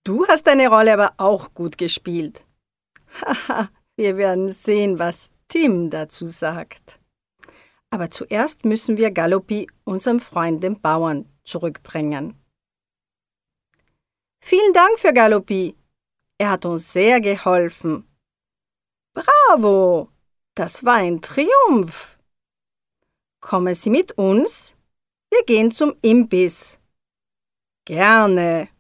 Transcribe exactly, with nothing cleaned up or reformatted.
Du hast deine Rolle aber auch gut gespielt. Haha, wir werden sehen, was Tim dazu sagt. Aber zuerst müssen wir Gallopi, unserem Freund, den Bauern, zurückbringen. Vielen Dank für Gallopi. Er hat uns sehr geholfen. Bravo! Das war ein Triumph. Kommen Sie mit uns? Wir gehen zum Imbiss. Gerne.